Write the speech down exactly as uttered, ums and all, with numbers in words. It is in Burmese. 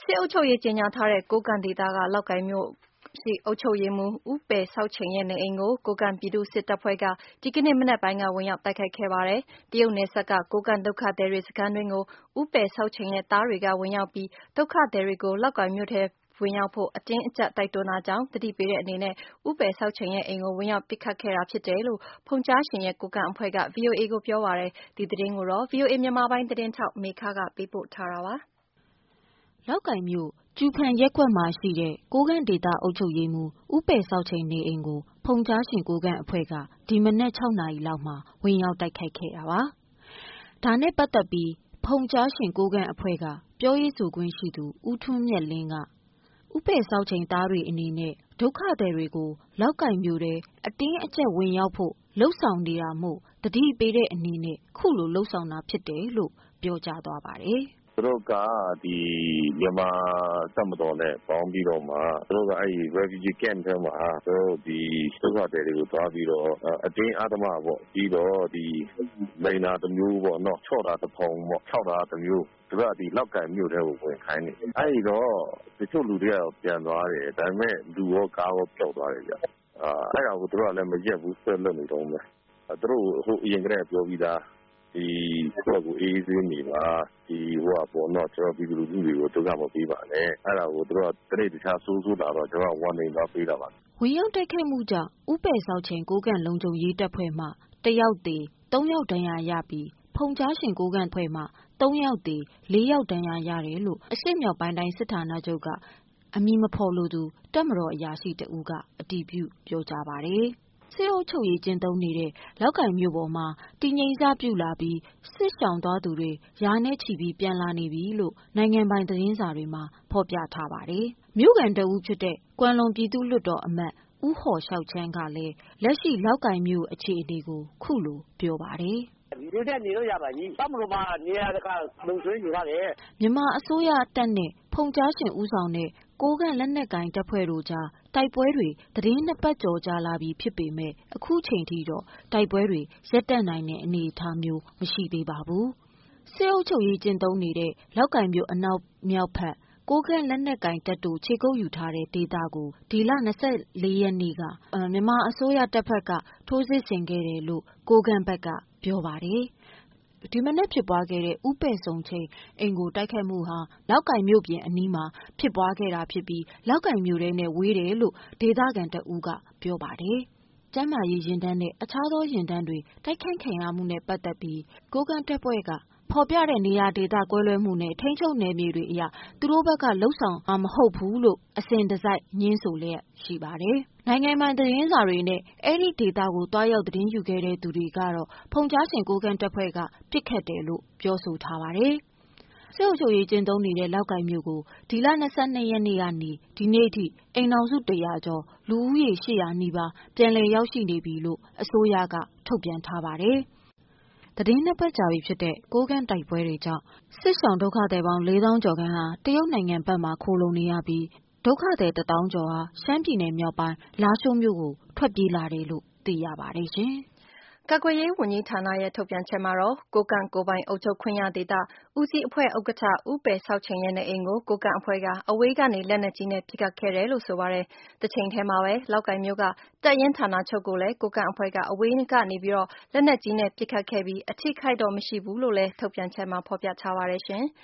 စစ်အုပ်ချုပ်ရေးကြေညာထားတဲ့ကိုးကန့်ဒေသကလောက်ကိုင်မြို့ရှိအုပ်ချုပ်ရေးမှူးဦးပယ်ဆောက်ချိန်ရဲ့နေအိမ်ကိုကိုးကန့်ပြည်သူ့စစ်တပ်ဖွဲ့ကဒီကနေ့မနက်ပိုင်းကဝင်ရောက်တိုက်ခိုက်ခဲ့ပါတယ်။တရုတ်နယ်စပ်ကကိုးကန့်ဒုက္ခသည်တွေစခန်းတွင်းကိုဦးပယ်ဆောက်ချိန်ရဲ့သားတွေကဝင်ရောက်ပြီးဒုက္ခသည်တွေကိုလောက်ကိုင်မြို့ထဲဝင်ရောက်ဖို့အတင်းအကျပ်တိုက်တွန်းတာကြောင့်တတိပေးတဲ့အနေနဲ့ဦးပယ်ဆောက်ချိန်ရဲ့အိမ်ကိုဝင်ရောက်ပစ်ခတ်ခဲ့တာဖြစ်တယ်လို့ဖုန်ကြားရှင်ရဲ့ကိုးကန့်အဖွဲ့က ဗီအိုအေကိုပြောပါတယ်။ဒီသတင်းကိုတော့ ဗီအိုအေမြန်မာပိုင်းသတင်းထောက်မေခကပေးပို့ထားတာပါ။လောက်ကိုင်မြို့ကျူဖန်ရက်ကွက်မှာရှိတဲ့ကိုးကန့်ဒေသအုပ်ချုပ်ရေးမှူးဦးပယ်ဆောက်ချိန်နေအိမ်ကိုဖုန်ကြားရှင်ကိုးကန့်အဖွဲ့ကဒီမနက်၆နာရီလောက်မှာဝင်ရောက်တိုက်ခိုက်ခဲ့တာပါ။ဒါနဲ့ပတ်သက်ပြီးဖုန်ကြားရှင်ကိုးကန့်အဖွဲ့ကပြောရေးဆိုခွင့်ရှိသူဦးထွန်းမြတ်လင်းကဦးပယ်ဆောက်ချိန်သားတွေအနေနဲ့ဒုက္ခသည်တွေကိုလောက်ကိုင်မြို့ထဲအတင်းအကျပ်ဝင်ရောက်ဖို့လှုံ့ဆော်နေတာမို့တတိပေးတဲ့အနေနဲ့ခုလိုလှုံ့ဆော်တာဖြစ်တယ်လို့ပြောကြားသွားပါတယ်။သူတို့ကဒီမြန်မာတပ်မတော်နဲ့ပေါင်းပြီးတော့မှသူတို့ကအဲဒီ refugee camp ထဲမှာသူတို့ဒီဒုက္ခသည်တွေကိုသွားပြီးတော့အတင်းအဓမ္မပေါ့ပြီးတော့ဒီလိန်တာတစ်မျိုးပေါ့နော်ချော့တာတစ်ပုံပေါ့ခြောက်တာတစ်မျိုးသူကဒီလောက်ကိုင်မြို့ထဲကိုဝင်ခိုင်းနေတယ်အဲဒီတော့တချို့လူတွေကတော့ပြန်သွားတယ်ဒါပေမဲ့လူရောကားရောပျောက်သွားတယ်ဗျအာအဲ့ဒါကိုသူတို့ကလည်းမရက်ဘူးဆက်လုပ်နေတော့မယ်သူတို့ဟိုအရင်ကတည်းကပြောပြီးသားဒီတော့ကိုအေးအေးနေပါဒီဟိုကပေါ်တော့ကျွန်တော်ပြည်သူလူထုတွေကိုဒုက္ခမပေးပါနဲ့အဲ့ဒါကိုသူတို့ကတနေ့တခြားဆိုးဆိုးလာတော့ကျွန်တော်ဝန်နေတော့ပေးတာပါဝင်ရောက်တိုက်ခိုက်မှုကြောင့်ဦးပယ်ဆောက်ချိန်ကိုးကန့်လုံခြုံရေးတပ်ဖွဲ့မှတယောက်သေသုံးယောက်ဒဏ်ရာရပြီးဖုန်ကြားရှင်ကိုးကန့်ဖွဲ့မှသုံးယောက်သေလေးယောက်ဒဏ်ရာရတယ်လို့အရှေ့မြောက်ပိုင်းတိုင်းစစ်ဌာနချုပ်ကအမည်မဖော်လိုသူတပ်မတော်အရာရှိတဦးကအတည်ပြုပြောကြားပါတယ်။စစ်အုပ်ချုပ်ရေးကျင့်သုံးနေတဲ့လောက်ကိုင်မြို့ပေါ်မှာတည်ငြိမ်စပြုလာပြီးစစ်ရှောင်သွားသူတွေရာနဲ့ချီပြီးပြန်လာနေပြီလို့နိုင်ငံပိုင်သတင်းစာတွေမှာဖော်ပြထားပါတယ်။မြို့ကန်တဦးဖြစ်တဲ့ကွမ်လုံပြည်သူ့လွှတ်တော်အမတ်ဦးဟော်လျှောက်ချမ်းကလည်းလက်ရှိလောက်ကိုင်မြို့အခြေအနေကိုခုလိုပြောပါတယ်။ဒီလိုနဲ့နေလို့ရပါကြီးတပ်မတော်မှာနေရာတကာလုံဆွေးယူရတယ်မြန်မာအစိုးရတပ်နဲ့ဖုန်ကြားရှင်ဦးဆောင်တဲ့ကိုးကန့်လက်နက်ကိုင်တပ်ဖွဲ့တို့ကြားတိုက်ပွဲတွေသတင်းနှစ်ပတ်ကျော်ကြာလာပြီဖြစ်ပေမဲ့အခုချိန်ထိတော့တိုက်ပွဲတွေရပ်တန့်နိုင်တဲ့အနေအထားမျိုးမရှိသေးပါဘူးစစ်အုပ်ချုပ်ရေးကျင့်သုံးနေတဲ့လောက်ကိုင်မြို့အနောက်မြောက်ဖက်ကိုးကန့်လက်နက်ကိုင်တပ်တို့ခြေကုပ်ယူထားတဲ့ဒေသကိုဒီလ၂၄ရက်နေ့ကမြန်မာအစိုးရတပ်ဖက်ကထိုးစစ်ဆင်ခဲ့တယ်လို့ကိုးကန့်ဘက်ကပြောပါတယ်ဒီမနေ့ဖြစ်ပွားခဲ့တဲ့ဥပယ်ဆုံချိန်အိမ်ကိုတိုက်ခိုက်မှုဟာလောက်ကိုင်မြို့ပြင်အနီးမှာဖြစ်ပွားခဲ့တာဖြစ်ပြီးလောက်ကိုင်မြို့ထဲနဲ့ဝေးတယ်လို့ဒေသခံတဦးကပြောပါတယ်ကျမ်းမာရေးရင်တန်းနဲ့အခြားသောရင်တန်းတွေတိုက်ခိုက်ခံရမှုနဲ့ပတ်သက်ပြီးကိုးကန့်တပ်ဖွဲ့ကဖော်ပြတဲ့နေရာဒေသကွဲလွဲမှုနဲ့ထိန်းချုပ်နယ်မြေတွေအရသူတို့ဘက်ကလှုပ်ဆောင်မှာမဟုတ်ဘူးလို့အစဉ်တစိုက်ညင်းဆိုလျက်ရှိပါတယ်။နိုင်ငံပိုင်သတင်းစာတွေနဲ့အဲ့ဒီဒေသကိုတွားရောက်သတင်းယူခဲ့တဲ့သူတွေကတော့ဖုန်ကြားရှင်ကိုးကန့်တပ်ဖွဲ့ကပြစ်ခတ်တယ်လို့ပြောဆိုထားပါတယ်။စစ်အုပ်ချုပ်ရေးကျင်းသုံးနေတဲ့လောက်ကိုင်မြို့ကိုဒီလ၂၂ရက်နေ့ကနေဒီနေ့ထိအိမ်တော်စုတရာကျော်လူဦးရေ၈၀၀နီးပါးပြန်လည်ရောက်ရှိနေပြီလို့အစိုးရကထုတ်ပြန်ထားပါတယ်။သတင်းနှစ်ပတ်ကြာပြီဖြစ်တဲ့ကိုးကန့်တိုက်ပွဲတွေကြောင့်စစ်ဆောင်ဒုက္ခသည်ပေါင်းလေးသောင်းကျော်ခန့်ဟာတရုတ်နိုင်ငံဘက်မှခိုလုံနေရပြီးဒုက္ခသည်တစ်သောင်းကျော်ဟာရှမ်းပြည်နယ်မြောက်ပိုင်းလားရှိုးမြို့ကိုထွက်ပြေးလာတယ်လို့သိရပါတယ်ရှင်။ကာကွယ်ရေးဝန်ကြီးဌာနရဲ့ထုတ်ပြန်ချက်မှာတော့ကိုးကန့်ကိုယ်ပိုင်အုပ်ချုပ်ခွင့်ရဒေသဦးစီးအဖွဲ့ဥက္ကဋ္ဌဦးပယ်ဆောက်ချိန်ရဲ့နေအိမ်ကိုကိုးကန့်အဖွဲ့ကအဝေးကနေလက်နက်ကြီးနဲ့ပစ်ခတ်ခဲ့တယ်လို့ဆိုပါတယ်။တချိန်ထဲမှာပဲလောက်ကိုင်မြို့ကတပ်ရင်းဌာနချုပ်ကိုလည်းကိုးကန့်အဖွဲ့ကအဝေးကနေပြီးတော့လက်နက်ကြီးနဲ့ပစ်ခတ်ခဲ့ပြီးအထိခိုက်တော့မရှိဘူးလို့လည်းထုတ်ပြန်ချက်မှာဖော်ပြထားပါတယ်ရှင်။